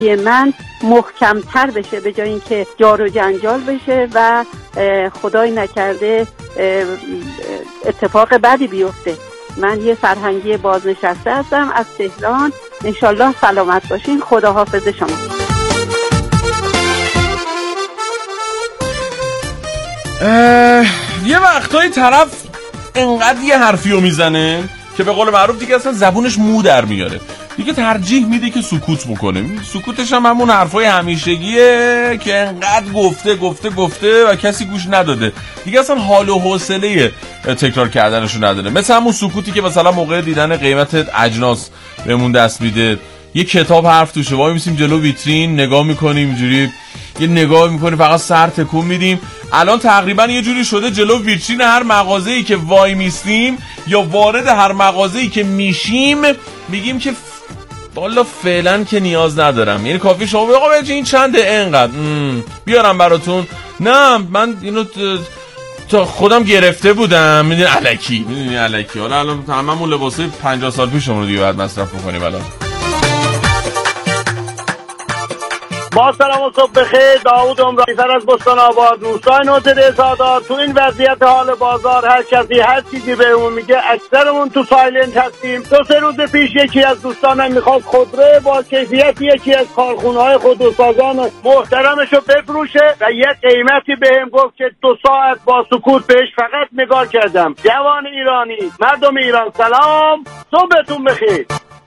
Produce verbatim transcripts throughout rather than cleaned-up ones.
من محکمتر بشه به جای اینکه جار و جنجال بشه و خدای نکرده اتفاق بدی بیفته. من یه فرهنگی بازنشسته هستم از تهران. انشالله سلامت باشین. خداحافظ شما. یه وقتایی طرف انقدر یه حرفیو میزنه که به قول معروف دیگه اصلا زبونش مو در میاره، دیگه ترجیح میده که سکوت بکنه. سکوتش هم همون حرفای همیشگیه که انقدر گفته گفته گفته و کسی گوش نداده، دیگه اصلا حال و حوصله تکرار کردنشو نداره. مثل همون سکوتی که مثلا موقع دیدن قیمت اجناس بهمون دست میده، یه کتاب حرف توشه، وای میسیم جلو ویترین نگاه میکنیم، اینجوری یه نگاه میکنیم، فقط سر تکون میدیم. الان تقریبا یه جوری شده جلو ویترین هر مغازه‌ای که وای میستیم یا وارد هر مغازه‌ای که میشیم میگیم که والا فعلا که نیاز ندارم، یعنی کافی شما بگو آقا این چنده اینقدر بیارم براتون، نه من اینو تا خودم گرفته بودم، میدونی الکی میدونی الکی حالا الان هممون لباسای پنجاه سال پیشمون رو دیگه بعد مصرف می‌کنیم. الان با سلام و صبح بخیر. داوود عمرانی‌فر از بستان آباد، روستای نوزده سادات. تو این وضعیت حال بازار هر کسی هر چیزی بهمون میگه، اکثرمون تو سایلنت هستیم. دو سه روز پیش یکی از دوستانم میخواست خودرو با کیفیت یکی از کارخونه‌های خودروسازان محترمشو بفروشه و یه قیمتی بهم گفت که دو ساعت با سکوت بهش فقط نگاه کردم. جوان ایرانی، مردم ایران سلام، صبحتون بخیر.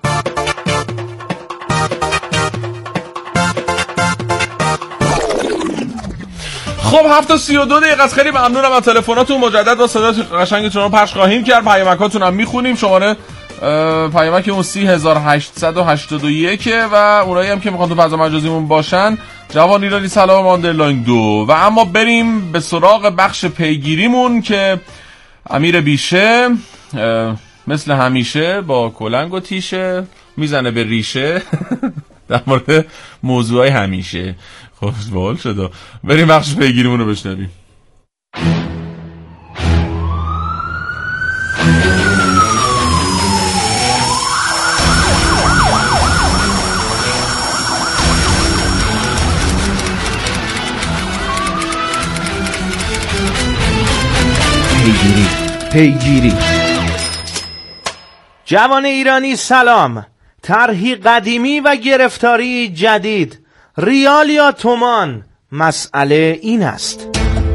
خب هفت تا سی و دو دقیقه است. خیلی ممنونم از تلفناتون. مجدد با صدای قشنگتون رو پخش خواهیم کرد. پیامکاتون هم میخونیم. شماره پیامک اون سی هزار و هشتصد و هشتاد و یک و اونایی هم که میخوان تو فضا مجازیمون باشن جوان ایرانی سلام آندرلاین دو. و اما بریم به سراغ بخش پیگیریمون که امیر بیشه مثل همیشه با کلنگ و تیشه میزنه به ریشه در مورد موضوعای همیشه. خب باحال شد. بریم بخش پیگیریمون رو بشنویم. پیگیری پیگیری جوان ایرانی سلام. طرحی قدیمی و گرفتاری جدید، ریال یا تومان؟ مسئله این است.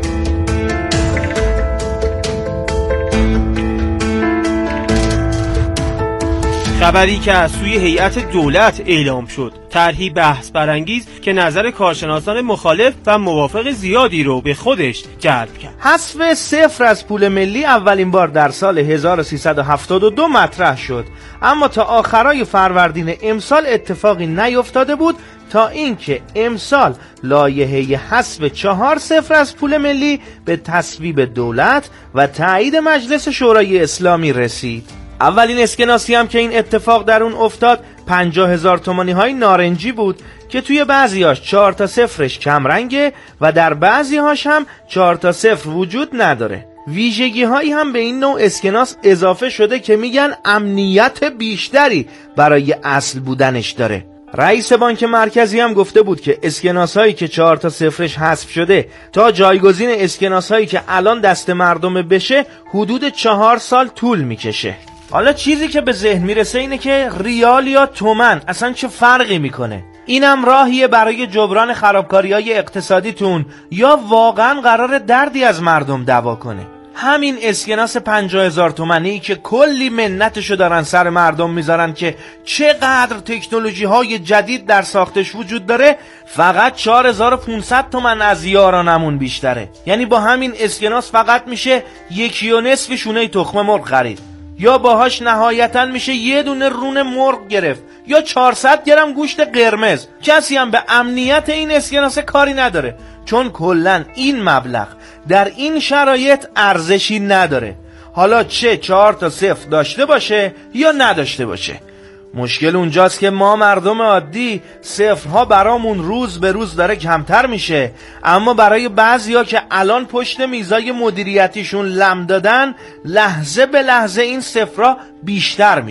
خبری که از سوی هیئت دولت اعلام شد، طرحی بحث برانگیز که نظر کارشناسان مخالف و موافق زیادی رو به خودش جلب کرد. حذف صفر از پول ملی اولین بار در سال هزار و سیصد و هفتاد و دو مطرح شد، اما تا آخرای فروردین امسال اتفاقی نیفتاده بود تا اینکه امسال لایحه حذف چهار صفر از پول ملی به تصویب دولت و تایید مجلس شورای اسلامی رسید. اولین اسکناسی هم که این اتفاق در اون افتاد پنجاه هزار تومانی های نارنجی بود که توی بعضیاش چهار تا صفرش کم رنگه و در بعضیهاش هم چهار تا صفر وجود نداره. ویژگی هایی هم به این نوع اسکناس اضافه شده که میگن امنیت بیشتری برای اصل بودنش داره. رئیس بانک مرکزی هم گفته بود که اسکناس هایی که چهار تا صفرش حذف شده تا جایگزین اسکناس هایی که الان دست مردم بشه حدود چهار سال طول میکشه. حالا چیزی که به ذهن میرسه اینه که ریال یا تومن اصلا چه فرقی میکنه؟ اینم راهیه برای جبران خرابکاری‌های اقتصادیتون یا واقعا قرار دردی از مردم دوا کنه؟ همین اسکناس پنجاه هزار تومانی که کلی منتشو دارن سر مردم میذارن که چقدر تکنولوژی های جدید در ساختش وجود داره، فقط چهار هزار و پانصد تومن از یارانمون بیشتره. یعنی با همین اسکناس فقط میشه یکی و نصف شونه تخم مرغ خرید، یا باهاش نهایتاً میشه یه دونه رون مرغ گرفت یا چهارصد گرم گوشت قرمز. کسی هم به امنیت این اسکناس کاری نداره، چون کلن این مبلغ در این شرایط ارزشی نداره، حالا چه چهار تا صفر داشته باشه یا نداشته باشه. مشکل اونجاست که ما مردم عادی صفرها برامون روز به روز داره کمتر میشه، اما برای بعضیا که الان پشت میزای مدیریتیشون لم دادن، لحظه به لحظه این صفرها بیشتر میشه.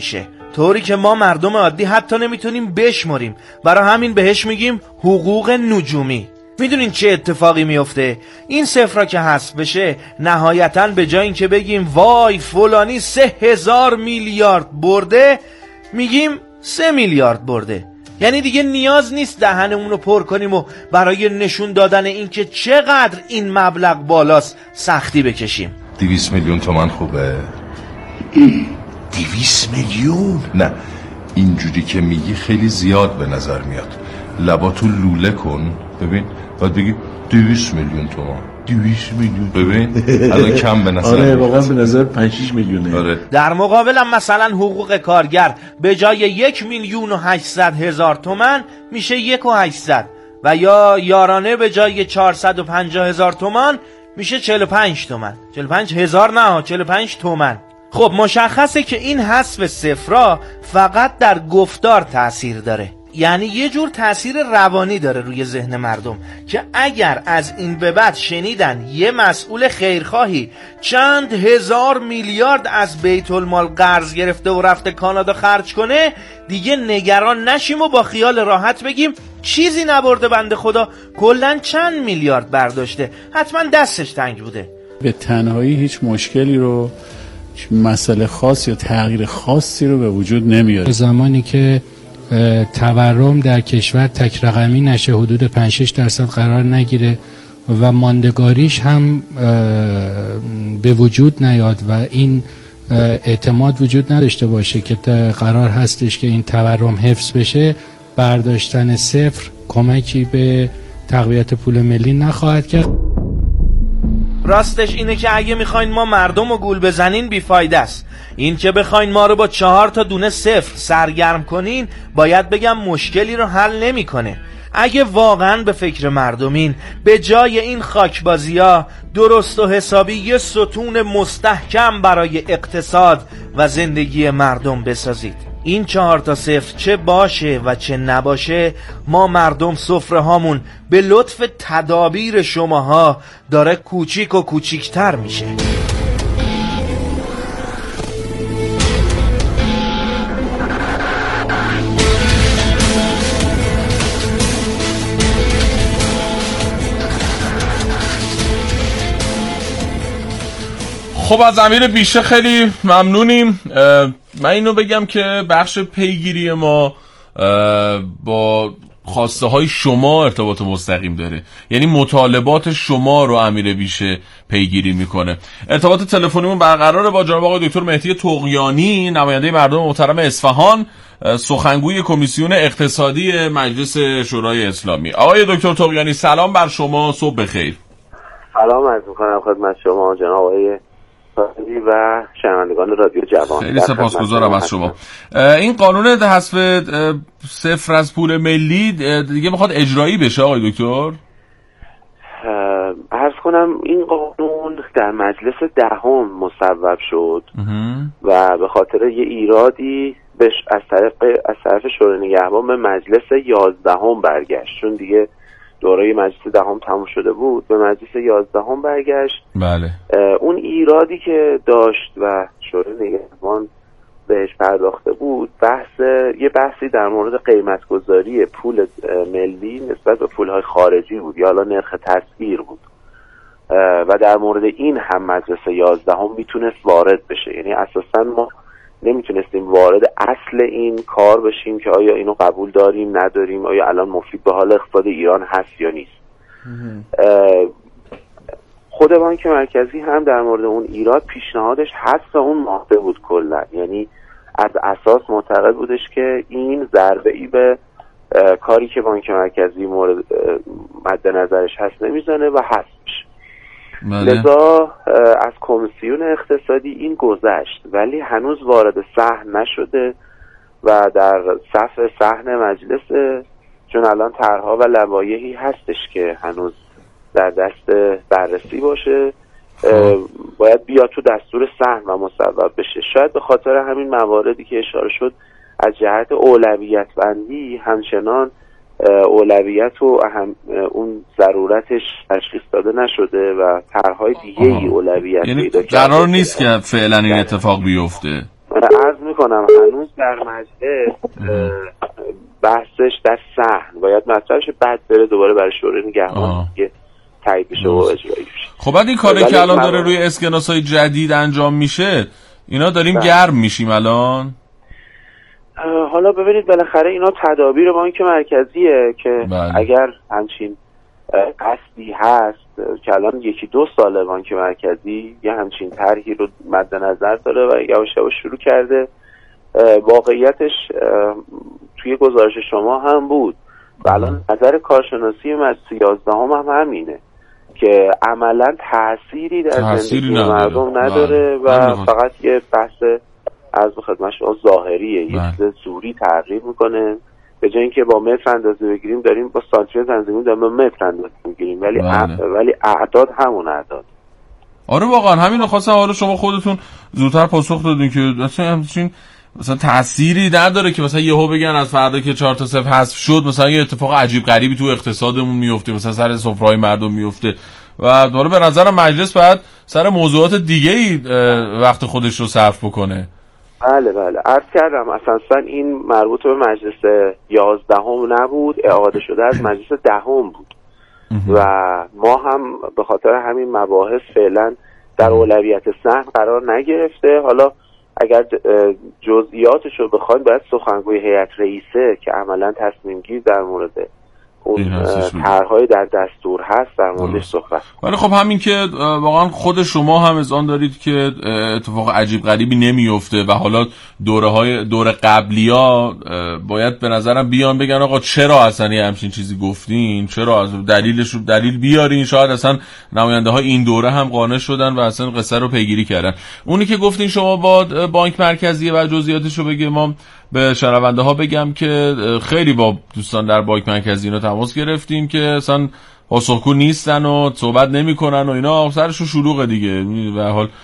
طوری که ما مردم عادی حتی نمیتونیم بشمریم. برای همین بهش میگیم حقوق نجومی. میدونین چه اتفاقی میفته؟ این صفرا که حذف بشه نهایتاً به جای این که بگیم وای فلانی سه هزار میلیارد برده، میگیم سه میلیارد برده. یعنی دیگه نیاز نیست دهنمون رو پر کنیم و برای نشون دادن این که چقدر این مبلغ بالاست سختی بکشیم. دویست میلیون تومان خوبه؟ دویست میلیون؟ نه، اینجوری که میگی خیلی زیاد به نظر میاد. لباتو لوله کن ببین، بعد بگی دویست میلیون تومان. دویست میلیون ببین الان کم به نظر. آره واقعا به نظر پنج شش میلیونه. آره. در مقابل هم مثلا حقوق کارگر به جای یک میلیون و هشتصد هزار تومان میشه یک و هشتصد و یا یارانه به جای چهارصد و پنجاه هزار تومان میشه چهل و پنج تومان. چهل و پنج هزار نه، چهل و پنج تومان. خب مشخصه که این حذف صفرا فقط در گفتار تأثیر داره، یعنی یه جور تأثیر روانی داره روی ذهن مردم که اگر از این به بعد شنیدن یه مسئول خیرخواهی چند هزار میلیارد از بیت المال قرض گرفته و رفته کانادا خرج کنه، دیگه نگران نشیم و با خیال راحت بگیم چیزی نبرده بنده خدا، کلن چند میلیارد برداشته، حتما دستش تنگ بوده. به تنهایی هیچ مشکلی رو، مسئله خاص یا تغییر خاصی رو به وجود نمیاره. زمانی که تورم در کشور تک رقمی نشه، حدود پنج شش درصد قرار نگیره و ماندگاریش هم به وجود نیاد و این اعتماد وجود نداشته باشه که قرار هستش که این تورم حفظ بشه، برداشتن صفر کمکی به تقویت پول ملی نخواهد کرد. راستش اینه که اگه میخواین ما مردم رو گول بزنین بیفایده است. این که بخواین ما رو با چهار تا دونه صفر سرگرم کنین، باید بگم مشکلی رو حل نمیکنه. اگه واقعا به فکر مردمین، به جای این خاکبازی‌ها درست و حسابی یه ستون مستحکم برای اقتصاد و زندگی مردم بسازید. این چهار تا صفر چه باشه و چه نباشه، ما مردم سفره هامون به لطف تدابیر شماها داره کوچیک و کوچیکتر میشه. خب از امیر بیشه خیلی ممنونیم. من اینو بگم که بخش پیگیری ما با خواسته های شما ارتباط مستقیم داره، یعنی مطالبات شما رو امیر بیشه پیگیری میکنه. ارتباط تلفنیمون برقراره با جناب آقای دکتر مهدی طغیانی، نماینده مردم محترم اصفهان، سخنگوی کمیسیون اقتصادی مجلس شورای اسلامی. آقای دکتر طغیانی سلام بر شما، صبح بخیر. سلام عرض می‌کنم خدمت شما جناب آقای و شنوندگان رادیو جوان. خیلی سپاسگزارم از شما. این قانون حذف صفر از پول ملی دیگه میخواد اجرایی بشه آقای دکتر؟ عرض کنم این قانون در مجلس دهم مصوب شد و به خاطر یه ایرادی بش از طرف از طرف شورای نگهبان به مجلس یازدهم برگشت، چون دیگه دوره مجلس دهم تموم شده بود، به مجلس یازدهم برگشت. بله. اون ایرادی که داشت و شورای نگهبان بهش پرداخته بود، بحث یه بحثی در مورد قیمتگذاری پول ملی نسبت به پولهای خارجی بود یا حالا نرخ تسعیر بود و در مورد این هم مجلس یازدهم میتونست وارد بشه. یعنی اساسا ما نمیتونستیم وارد اصل این کار بشیم که آیا اینو قبول داریم نداریم، آیا الان مفید به حال اقتصاد ایران هست یا نیست. خود بانک مرکزی هم در مورد اون ایراد پیشنهادش حذف اون ماده بود کلا، یعنی از اساس معتقد بودش که این ضربه ای به کاری که بانک مرکزی مورد مد نظرش هست نمیزنه و حذف میشه. لذا از کمیسیون اقتصادی این گذشت ولی هنوز وارد صحن نشده و در صف صحن مجلس، چون الان طرح‌ها و لوایحی هستش که هنوز در دست بررسی باشه، باید بیاد تو دستور صحن و مصوب بشه. شاید به خاطر همین مواردی که اشاره شد از جهت اولویت بندی همچنان اولویت و اهم اون ضرورتش تشخیص داده نشده و طرح‌های دیگه ای اولویت یعنی پیدا کرده. قرار نیست که فعلا این اتفاق بیفته. عرض میکنم هنوز در مجلس بحثش در صحن باید مطرح شه، بعد بره دوباره برای شورای نگهبان که تایید بشه و اجرایی بشه. خب بعد این کاری که الان داره روی اسکناس‌های جدید انجام میشه، اینا داریم بله. گرم میشیم الان. حالا ببینید بالاخره اینا تدابیر بانک مرکزیه که بله. اگر همچین قصدی هست که الان یکی دو ساله بانک مرکزی یه همچین طرحی رو مد نظر داره و یواش یواش شروع کرده. واقعیتش توی گزارش شما هم بود و الان نظر کارشناسی مجلس یازدهم هم همینه که عملا تأثیری در زندگی مردم نداره و فقط یه بحث از خدمت شما ظاهریه، یه چیز زوری تغییر میکنه. به جای اینکه با متر اندازه بگیریم داریم با سانتیمتر تنظیم داریم با متر اندازه میگیریم، ولی ا... ولی اعداد همون اعداد. آره واقعا همین رو خواستم. حالا شما خودتون زودتر پاسخ دادین که اصلا همچین مثلا تأثیری نداره که مثلا یهو بگن از فردا که چهار تا صفر حذف شد مثلا یه اتفاق عجیب غریبی تو اقتصادمون میفته، مثلا سر سفره‌های مردم میفته. و حالا به نظرم مجلس باید سر موضوعات دیگه‌ای وقت خودش رو صرف بکنه. بله بله عرض کردم اساسا این مربوط به مجلس یازدهم نبود، اعاده شده از مجلس دهم بود و ما هم به خاطر همین مباحث فعلا در اولویت صحن قرار نگرفته. حالا اگر جزئیاتش رو بخواید باید سخنگوی هیئت رئیسه که عملا تصمیم گیر در مورد اون طرح‌های در دستور هست در موردش صحبت. ولی خب همین که واقعا خود شما هم اذعان دارید که اتفاق عجیب غریبی نمیفته و حالا دوره‌های دور قبلی‌ها باید به نظرم بیان بگن آقا چرا اصلا یه همچین چیزی گفتین، چرا از دلیلش رو دلیل بیارین. شاید اصلا نماینده‌های این دوره هم قانع شدن و اصلا قصه رو پیگیری کردن. اونی که گفتین شما با بانک مرکزی و جزئیاتش رو بگیم، ما به شنونده ها بگم که خیلی با دوستان در بانک مرکزی اینا تماس گرفتیم که اصلا پاسخگو نیستن و صحبت نمی‌کنن و اینا، سرشون شلوغه دیگه. به هر حال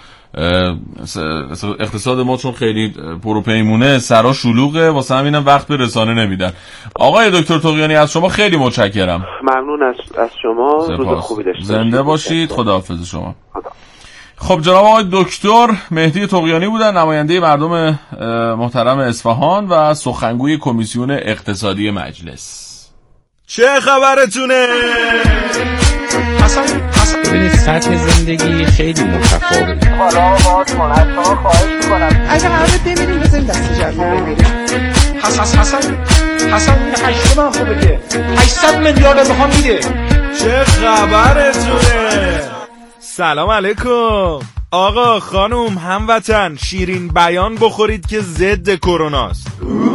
اقتصاد ما چون خیلی پروپیمونه سرا شلوغه، واسه همینم وقت به رسانه نمیدن. آقای دکتر طغیانی از شما خیلی متشکرم. ممنون از از شما. روز خوبی داشته باشید. زنده باشید. خداحافظ شما. خدا. خب جناب آقای دکتر مهدی طغیانی بودن، نماینده مردم محترم اصفهان و سخنگوی کمیسیون اقتصادی مجلس. چه خبرتونه؟ حسن حسن ببینید سطح زندگی خیلی متفاوته. حالا باز من از شما خواهش می‌کنم اگه قراره بمیریم بزنیم دست جمعی بمیریم. حسن حسن حسن هشت من خوبه که هشتصد میلیارد میخوام میده. چه خبرتونه؟ سلام علیکم آقا خانوم هموطن، شیرین بیان بخورید که ضد کروناست.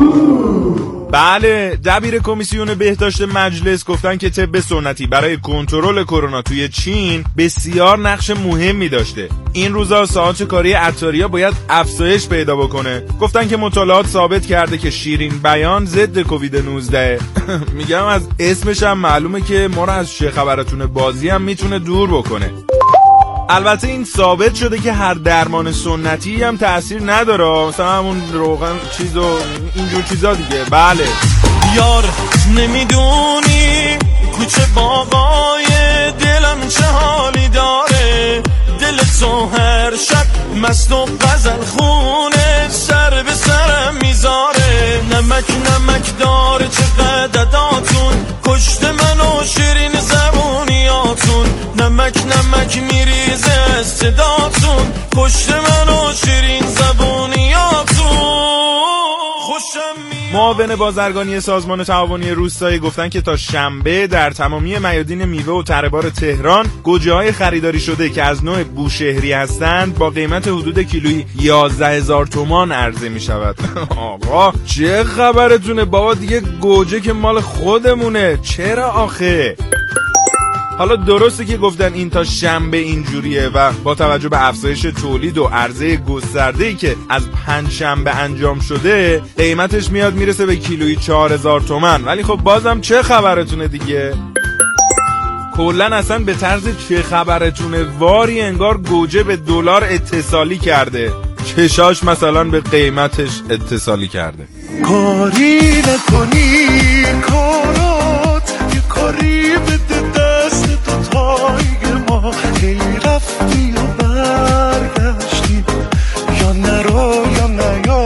بله، دبیر کمیسیون بهداشت مجلس گفتن که طب سنتی برای کنترل کرونا توی چین بسیار نقش مهمی داشته. این روزا ساعات کاری عطاریا باید افزایش پیدا بکنه. گفتن که مطالعات ثابت کرده که شیرین بیان ضد کووید نوزده. میگم از اسمش هم معلومه که ما رو از چه خبرتونه بازی هم میتونه دور بکنه. البته این ثابت شده که هر درمان سنتی هم تأثیر نداره، مثلا همون روغن چیز و اینجور چیزا دیگه. بله یار نمیدونی کوچه بابای دلم چه حالی داره، دل تو هر شب مست و غزل خونه سر به سرم میذاره، نمک نمک داره چقدر داتون کشت منو شیرین زبونیاتون، نمک نمک میریزه از صداتون کشت منو شیرین زبونیاتون. معاون بازرگانی سازمان تعاونی روستایی گفتن که تا شنبه در تمامی میادین میوه و تره‌بار تهران گوجه‌های خریداری شده که از نوع بوشهری هستند با قیمت حدود کیلویی یازده هزار تومان عرضه می شود. آقا چه خبرتونه بابا، دیگه گوجه که مال خودمونه، چرا آخه؟ حالا درسته که گفتن این تا شنبه اینجوریه و با توجه به افزایش تولید و عرضه گسترده‌ای که از پنج شنبه انجام شده قیمتش میاد میرسه به کیلویی چهار هزار تومان، ولی خب بازم چه خبرتونه دیگه. کلن اصلا به طرز چه خبرتونه واری انگار گوجه به دلار اتصالی کرده، چشاش مثلا به قیمتش اتصالی کرده. کاری نکنی کارات یه کاری بده دست تو تای ما، هی رفتی و برگشتی یا نرو یا نیا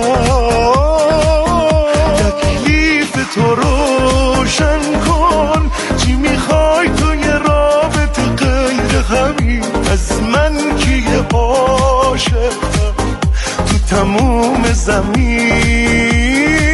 عاشقم تو تموم زمین.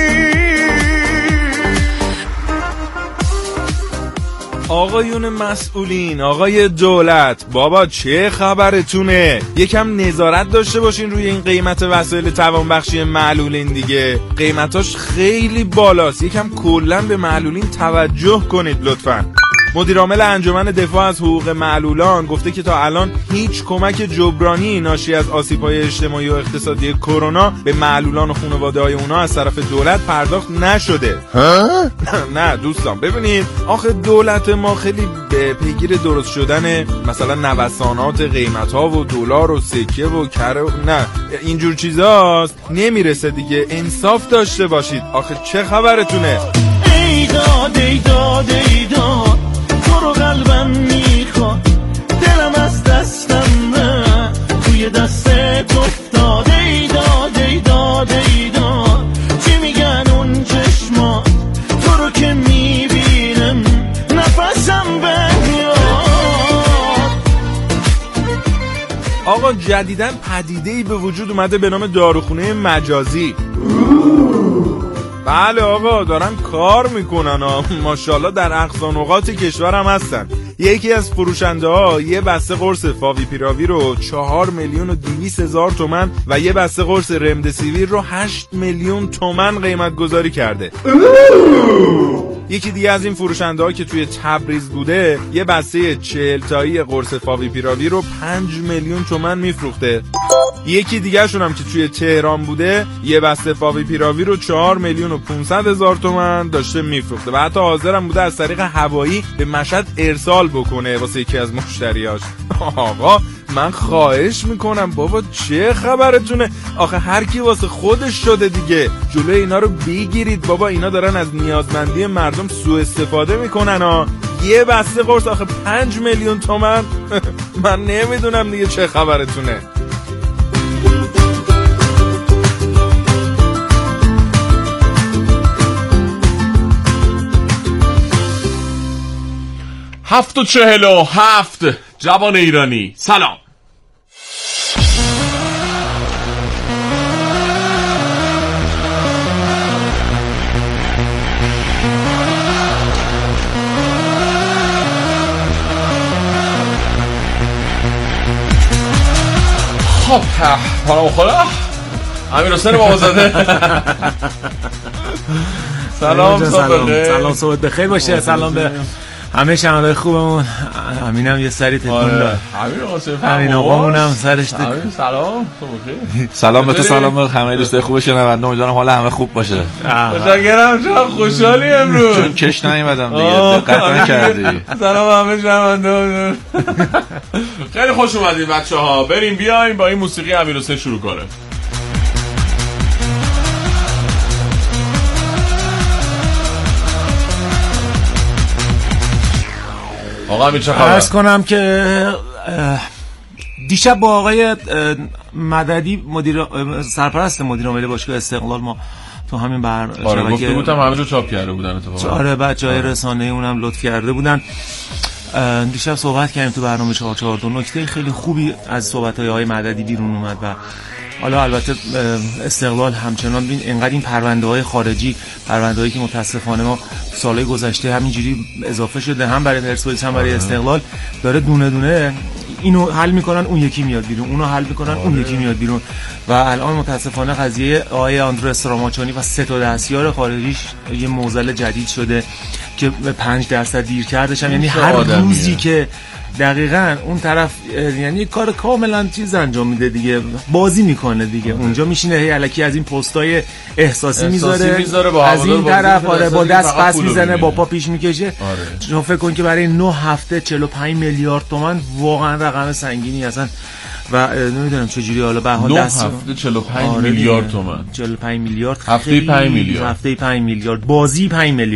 آقایون مسئولین، آقای دولت، بابا چه خبرتونه؟ یکم نظارت داشته باشین روی این قیمت وسایل توانبخشی معلولین دیگه. قیمتاش خیلی بالاست، یکم کلن به معلولین توجه کنید لطفاً. مدیرعامل انجمن دفاع از حقوق معلولان گفته که تا الان هیچ کمک جبرانی ناشی از آسیب‌های اجتماعی و اقتصادی کرونا به معلولان و خانواده‌های اونها از طرف دولت پرداخت نشده. ها؟ نه دوستان ببینید، آخه دولت ما خیلی به پیگیر درست شدن مثلا نوسانات قیمت‌ها و دلار و سکه و کره و نه اینجور چیزاست، نمیرسه دیگه. انصاف داشته باشید. آخه چه خبرتونه؟ ای داد ای داد ای داد تو رو قلبم میخواد، دلم از دستم نه توی دستت افتاد. ای داد ای داد ای داد چی میگن اون چشما، تو رو که میبینم نفسم بمیاد. آقا جدیدن پدیده‌ای به وجود اومده به نام داروخونه مجازی. بله آقا دارن کار میکنن ها، ماشاءالله در اقصا نقاط کشور هم هستن. یکی از فروشنده ها یه بسته قرص فاوی پیراوی رو چهار میلیون و دویست هزار تومن و یه بسته قرص رمدسیویر رو هشت میلیون تومن قیمت گذاری کرده. یکی دیگه از این فروشنده ها که توی تبریز بوده یه بسته چهل تایی قرص فاوی پیراوی رو پنج میلیون تومن میفروخته. یکی دیگه شون هم که توی تهران بوده یه بسته فاوی پیراوی رو چهار میلیون و پونصد هزار تومن داشته میفروخته و حتی حاضرم بوده از طریق هوایی به مشهد ارسال بکنه واسه یکی از مشتریاش. آقا من خواهش میکنم بابا چه خبرتونه؟ آخه هر کی واسه خودش شده دیگه. جلوی اینا رو بگیرید بابا، اینا دارن از نیازمندی مردم سوء استفاده میکنن ها. یه بسته قرص آخه پنج میلیون تومن. من نمیدونم دیگه چه خبرتونه. هفت و چهل و هفت جوان ایرانی سلام. خب پرام خدا امیر حسین بابازاده. سلام صبح بخیر. سلام صبح بخیر باشه. سلام به همه شنوندگان خوبمون. امینم یه سری تکون داد. امین حسین امین آقامونم سرش سلام صبح بخیر. سلام به تو، سلام به همه دوستای خوب شنونده. امیدوارم حال همه خوب باشه. متشکرم. چقدر خوشحالی امروز. چون کش نیومدم دیگه دقت نکردی. سلام همه شنونده. خیلی خوش اومدید بچه‌ها. بریم بیایم با این موسیقی امیر حسین شروع کنیم. آقا امیر چه خبر؟ عرض کنم که دیشب با آقای مددی مدیر سرپرست مدیر عامل باشگاه استقلال ما تو همین بر آره گفته بودم همه جو چاپ کرده بودن اتفاقا. آره بچهای رسانه اونم لطف کرده بودن. دیشب صحبت کردیم تو برنامه چهار چهار دو. نکته خیلی خوبی از صحبت‌های آقای مددی بیرون اومد و حالا البته استقلال همچنان ببین انقدر این پرونده‌های خارجی، پرونده‌هایی که متاسفانه ما سالهای گذشته همینجوری اضافه شده هم برای پرسپولیس هم برای استقلال، داره دونه دونه اینو حل میکنن اون یکی میاد بیرون، اونو حل میکنن اون یکی میاد بیرون و الان متاسفانه قضیه آقای آندره استراماچونی و سه تا دستیار خارجیش یه معضل جدید شده که به پنج درصد دیر کردش هم. یعنی هر روزی که دقیقاً اون طرف یعنی کار کاملا چیز انجام میده دیگه، بازی میکنه دیگه. اونجا میشینه هی الکی از این پستای احساسی میذاره از این طرف آره با دست پس میزنه با پا پیش میکشه. شما فکر کن که برای نه هفته چهل و پنج میلیارد تومان واقعا رقم سنگینی هستن و نمیدونم چجوری حالا به حال دست هفته چهل و پنج میلیارد تومان، چهل و پنج میلیارد هفته پنج میلیارد، هفته پنج میلیارد، بازی پنج میلیارد.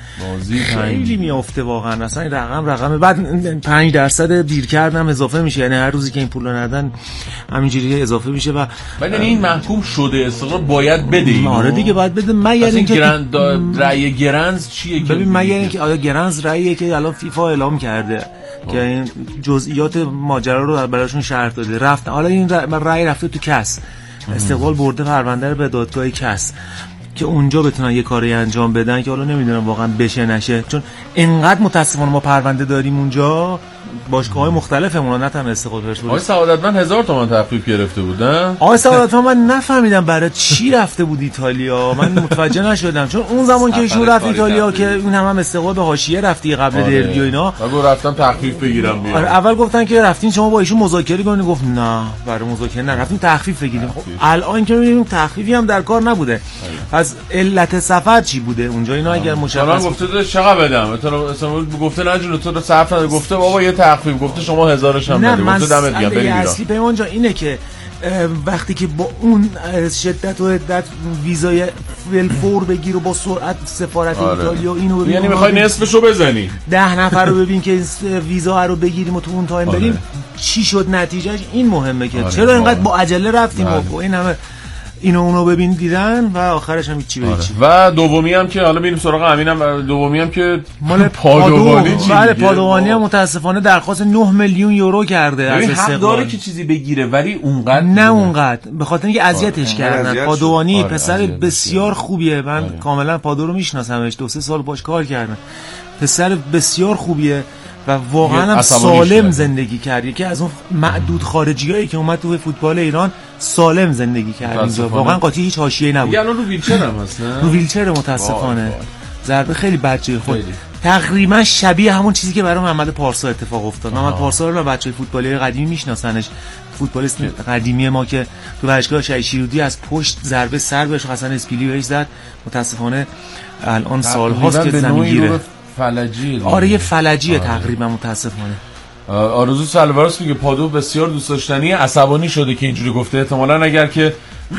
بازی خیلی میافته واقعا. اصلا این رقم رقم بعد پنج درصد دیر کردم اضافه میشه، یعنی هر روزی که این پولو ندن همینجوری اضافه میشه و بعد این محکوم شده استقلال باید بده اینو. آره دیگه باید بده. مگر اینکه گرند رأی گرنز چیه که ببین مگر اینکه آیا گرنز رأیه که الان فیفا اعلام کرده آه. که این جزئیات ماجرا رو براشون شرح داده، رفت حالا این رأی رفته تو کس، استقلال برده پرونده رو به دادگاه کس که اونجا بتونن یه کاری انجام بدن که حالا نمیدونم واقعا بشه نشه، چون اینقدر متاسفانه ما پرونده داریم اونجا باشگاه‌های مختلفمون، نه تنها استقلال پرسپولیس. آقای سعادتمند هزار تومان تخفیف گرفته بود نه؟ آقای سعادتمند من نفهمیدم برای چی رفته بود ایتالیا، من متوجه نشدم، چون اون زمان که ایشون رفت ایتالیا که اون هم, هم استقلال به حاشیه رفتی قبل آره. دربی و اینا، من رفتم تخفیف بگیرم بیام. آره اول گفتن که رفتین شما با ایشون مذاکره کنید، گفت نه برای مذاکره نرفتیم تخفیف بگیریم. خب الان که می‌بینیم تخفیفی هم در کار نبوده. از علت سفر چی بوده اونجا اینا اگر مشخص گفته چقدر بدم، مثلا گفته نه جون تو صرف نده، گفته بابا یه تخفیف، گفته شما هزارش هم بده، گفته دمت گرم بریم. اصلی پیمان جان اینه که وقتی که با اون شدت و حدت ویزای فور بگیر و با سرعت سفارت آره. ایتالیا اینو ببین، یعنی میخوای نصفشو بزنی ده نفر رو ببین که ویزا رو بگیریم و تو اون تایم آره. بریم چی شد نتیجهش. این مهمه که آره. چرا اینقدر با عجله رفتیم و با این همه اینو اونو ببین دیدن و آخرش هم چی به چی. و دومی هم که حالا میریم سراغ امینم، دومی هم که مال پادوانی چی؟ بله پادوانی هم متاسفانه درخواست نه میلیون یورو کرده از استقلال. حق داره که چیزی بگیره ولی اونقدر نه اونقدر، به خاطر اینکه اذیتش کردن. پادوانی آره پسر بسیار خوبیه، من آره. کاملا پادو رو میشناسمش، دو سه سال باش کار کردم، پسر بسیار خوبیه و واقعا هم سالم زندگی کرد، یکی از اون معدود خارجیایی که اومد تو فوتبال ایران سالم زندگی کرد اینجا، واقعا قاطی هیچ حاشیه‌ای نبود. دیگه الان رو ویلچر هم هست نه؟ رو ویلچر متاسفانه. ضربه خیلی بچه خود تقریبا شبیه همون چیزی که برای محمد پارسا اتفاق افتاد. محمد پارسا رو بچه‌های فوتبالی قدیمی میشناسنش، فوتبالیست قدیمی ما که تو ورزشگاه شهید شیرودی از پشت ضربه سر بهش حسن اسپیلی بهش زد، متاسفانه الان سال‌هاست که زمین گیره. فلجی آره یه فلجیه آره. تقریبا متاسفانه. آرزو سلواراس میگه پادو بسیار دوست داشتنی، عصبانی شده که اینجوری گفته، احتمالاً اگر که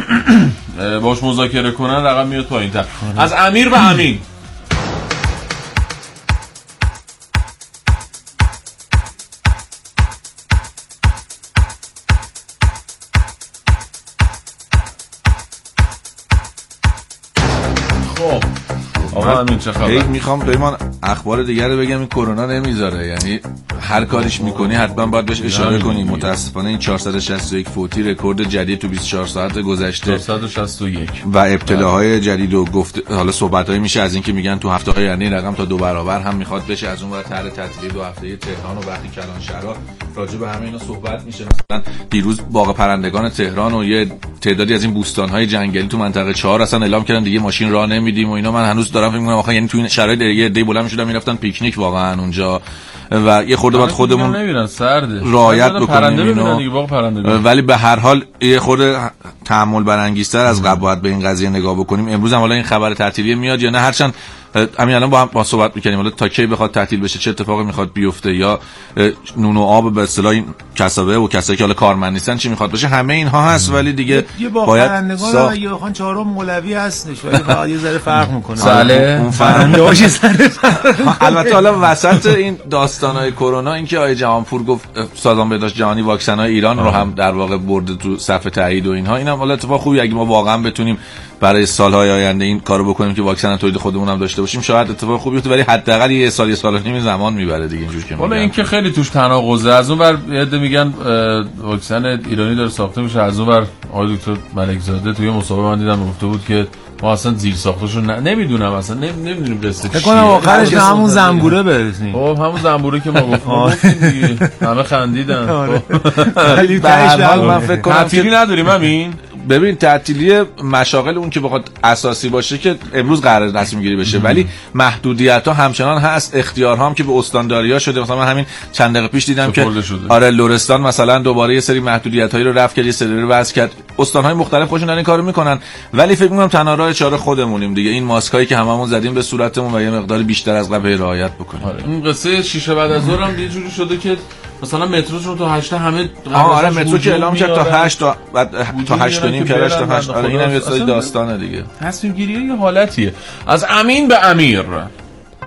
باش مذاکره کنن رقم میاد پایین‌تر. آره. از امیر و امین هی میخوام پیمان اخبار دیگر رو بگم، این کرونا نمیذاره، یعنی هر کاریش میکنی حتما باید بهش اشاره کنی. متاسفانه این چهارصد و شصت و یک فوتی رکورد جدید تو بیست و چهار ساعت گذشته چهارصد و شصت و یک و ابتلاهای جدید و گفت حالا صحبتایی میشه از اینکه میگن تو هفته های آینده رقم تا دو برابر هم میخواد بشه. از اون ور طرح تعطیلی دو هفته تهران و وقتی کلانشهرها راجع به همه اینا صحبت میشه. مثلا دیروز باغ پرندگان تهران و یه تعدادی از این بوستان‌های جنگلی تو منطقه چهار اصلا اعلام کردن دیگه ماشین راه نمیدیم و اینا. من هنوز دارم فکر می‌کنم آخه یعنی تو این شرایط یه عده بلند می‌شدن میرفتن پیکنیک واقعا اونجا و یه خورده بعد خودمون رعایت بکنیم اینو، ولی به هر حال یه خورده تأمل برانگیزتر از قبل باید به این قضیه نگاه بکنیم. امروز هم حالا این خبر تعطیلی میاد یا نه، هرچند همین الان با هم با صحبت می‌کنیم حالا تا کی بخواد تعطیل بشه، چه اتفاقی میخواد بیفته، یا نون و آب به اصطلاح این کسبه و کسایی که حالا کارمند نیستن چی میخواد بشه، همه اینها هست. ولی دیگه باید پرندگان یا خان چهارم مولوی هستش ولی باید یه ذره فرق میکنه. بله اون فرنده‌اش البته حالا وسط این داستانای کرونا اینکه آقای جهانپور گفت سازمان بهداشت جهانی واکسن‌های ایران رو هم در واقع برده تو صف تایید و اینها، اینم حالا اتفاق خوبی اگه ما واقعا بتونیم برای سالهای آینده این کارو بکنیم که واکسن تولید خودمون هم داشته باشیم، شاید اتفاق خوبی بیفته، ولی حداقل یه سال یه سال و نیم زمان میبره دیگه اینجوری که والا این که خیلی توش تناقضه. از اون ور یه میگن واکسن ایرانی داره ساخته میشه، از اون ور آقای دکتر ملکزاده توی مصاحبه من دیدم گفته بود که ما اصلا زیر ساختشو ن... نمیدونم اصلا نمیدونیم قصه چیه. فکر کنم آخرش همون زنبوره برسیم. خب همون زنبوره که ما گفتیم دیگه همه خندیدن. ولی به هر حال من فکر کنم تعطیلی نداریم همین. ببین تعطیلی مشاغل اون که بخواد اساسی باشه که امروز قرار رسمی گیری بشه، ولی محدودیت‌ها همچنان هست، اختیارها هم که به استانداری‌ها شده. مثلا من همین چند دقیقه پیش دیدم که آره لرستان مثلا دوباره یه سری محدودیت‌هایی رو رفع کرد، یه سری رو وضع کرد. استان‌های مختلف خودشون این کارو میکنن، ولی فکر می‌کنم تنها راه چاره خودمونیم دیگه، این ماسکایی که هممون زدیم به صورتمون و یه مقدار بیشتر از قبل رعایت بکنیم. آره. این قصه شیشه بعد از ظهر هم یه جوری شده که مثلا متروشون تا هشت همه آره مترو که اعلام کرد تا هشت تا بعد تا هشت و نیم کردش تا هشت. آره اینم یه سری داستانه دیگه. تصمیم گیری یه حالتیه. از امین به امیر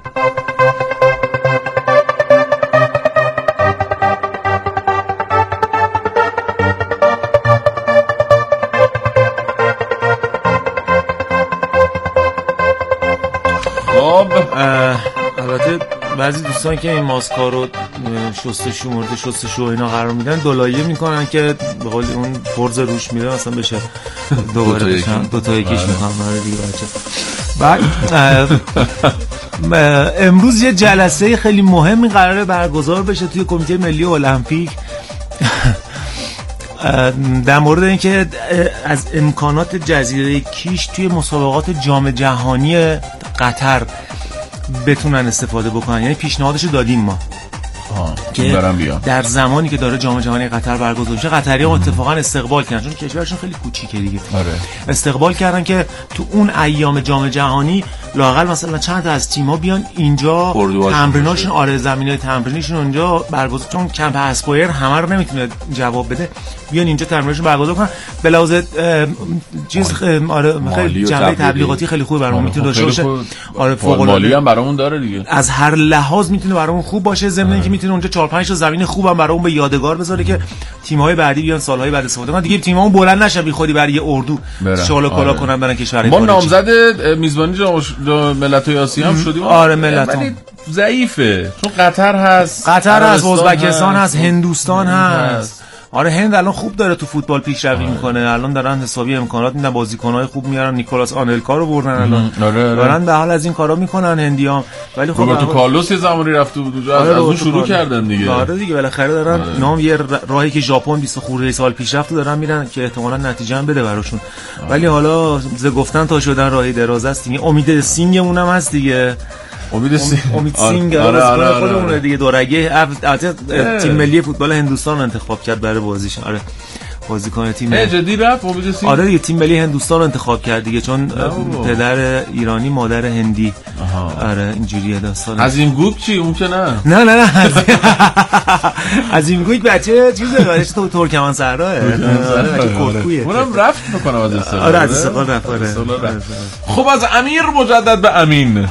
دوستان که این ماسکا رو شستشو مورد شستشو اینا قرار میدن دولایه میکنن که به قول اون فرز روش میره مثلا بشه دوباره بشن دو تا یکیش میخوام برای دیگه بچه. بعد امروز یه جلسه خیلی مهمی قراره برگزار بشه توی کمیته ملی المپیک در مورد اینکه از امکانات جزیره کیش توی مسابقات جام جهانی قطر بتونن استفاده بکنن. یعنی پیشنهادشو دادیم ما که در زمانی که داره جام جهانی قطر برگزار میشه قطری‌ها اتفاقا استقبال کردن، چون کشورشون خیلی کوچیکه دیگه. آره. استقبال کردن که تو اون ایام جام جهانی لااقل مثلا چند تا از تیم‌ها بیان اینجا تمریناشون، آره زمینه تمرینیشون اونجا برگزار، چون کمپ اسپایر همه رو نمیتونه جواب بده، بیان اینجا تمریناشون برگزار کنن. به لحاظ چیز آره خیلی جنبه تبلیغاتی خیلی خوبه برامون میتونه داشته باشه. آره فوق العاده مالی هم برامون داره دیگه. از هر لحاظ میتونه برامون خوب باشه، ضمن اینکه میتونه اونجا چهار پنج تا زمین خوبم برامون به یادگار بذاره که تیم‌های بعدی بیان سال‌های بعد استفاده کنن. دیگه تیم‌هامون بلند نشه بی خودی برای اردو شغل کلا کنن برن کشورهای ما نامزد میزبانی جام ملت‌های آسیا هم شدیم. آره ملت ولی ضعیفه، چون قطر هست، قطر هست، ازبکستان هست، هندوستان هست. آره هند الان خوب داره تو فوتبال پیشروی میکنه، الان دارن حسابی امکانات میدن، بازیکن‌های خوب میارن، نیکولاس آنلکا رو بردن الان. آره آره. دارن به حال از این کارا میکنن هندیام. ولی خب روبرتو کارلوس یه زمانی رفته بود از اون شروع کردن دیگه. آره دیگه بالاخره دارن آره. نام یه راهی که ژاپن بیست خورده سال پیش رفت دارن میرن که احتمالاً نتیجه هم بده براشون. آره. ولی حالا ز گفتن تا شدن راهی دراز است دیگه. امید سینگمون هم هست دیگه. امید سینگ امید سینگ آره آره خودمون دیگه دورگه البته تیم ملی فوتبال هندوستان انتخاب کرد برای بازیش. آره بازیکن تیم ملی جدی رفت امید سینگ. آره دیگه تیم ملی هندوستان انتخاب کرد دیگه، چون پدر ایرانی مادر هندی. آره اینجوریه داستان. از این گوک چی اون که نه نه نه نه از این گوک بچه چیزه داشت تو ترکمن صحراه. آره بچه کرکویه. اونم رفت میکنم از استقلال. آره از استقلال رفت. آره خب از امیر مجدد به امین.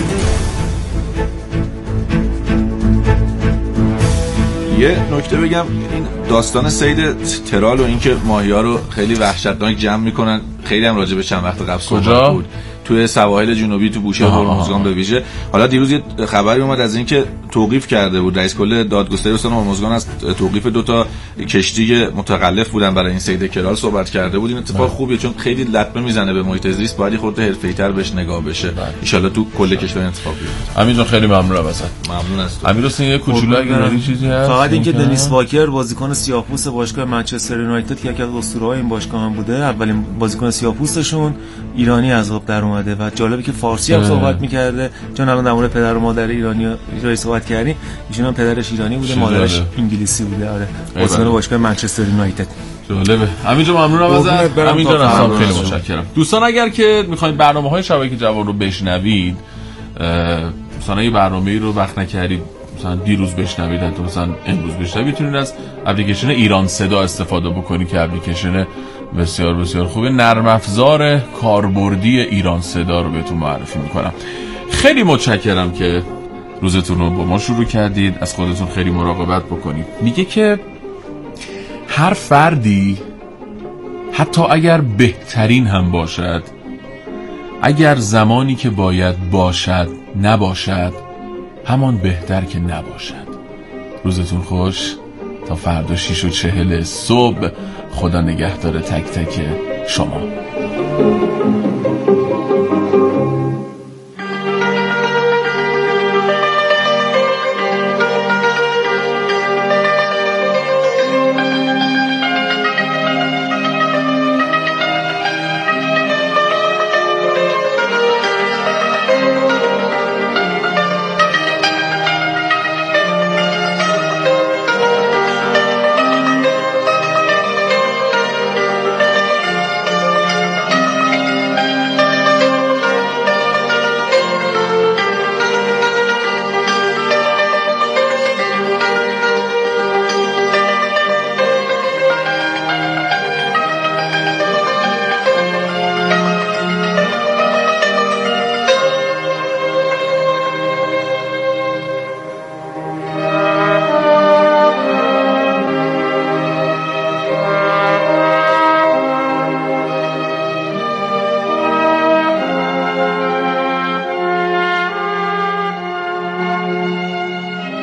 یه نکته بگم، این داستان صید ترال و اینکه ماهی‌ها رو خیلی وحشتناک جمع میکنن خیلی هم راجع به چند وقت قبل صحبت بود توی سواحل جنوبی تو بوشه هرمزگان به ویژه. حالا دیروز یه خبری اومد از اینکه توقیف کرده بود رئیس کل دادگستری استان هرمزگان از توقیف دو تا کشتی متخلف بودن برای این صید کرال صحبت کرده بود. این اتفاق خوبیه چون خیلی لطمه میزنه به محیط زیست، باید خودت حرفه‌ای‌تر بهش نگاه بشه. ان شاءالله تو کل کشور اتفاق بیفته. امین جان خیلی ممنونم ازت. ممنون از تو. امیر حسین یه کوچولو اگه چیزی هست فقط اینکه دنیس واکر بازیکن سیاه‌پوست باشگاه منچستر یونایتد که یکی از اسطوره‌های این باشگاه هم بوده، اولین بازیکن سیاه‌پوستشون ایرانی از آب در اومده و جالبه که فارسی هم صحبت می‌کرده، چون الان در مورد پدر و مادر ایرانی جای صحبت کردیم، ایشون هم پدرش ایرانی بوده مادرش انگلیسی بوده. آره بازیکن باشگاه منچستر یونایتد. جالبه. همین جا ممنونم ازت. همین جا خیلی متشکرم. دوستان اگر که می‌خواید برنامه‌های شبکه جوان رو بشنوید، مثلا یه برنامه‌ای رو وقت نکردید مثلا دیروز بشنوید تا مثلا امروز بشنوید، میتونید از اپلیکیشن ایران صدا استفاده بکنید که اپلیکیشن بسیار بسیار خوبه. نرم افزار کاربردی ایران صدا رو بهتون معرفی میکنم. خیلی متشکرم که روزتون رو با ما شروع کردید. از خودتون خیلی مراقبت بکنید. میگه که هر فردی حتی اگر بهترین هم باشد، اگر زمانی که باید باشد نباشد، همان بهتر که نباشد. روزتون خوش. تا فردا شیش و چهل صبح. خدا نگهدار تک تک شما.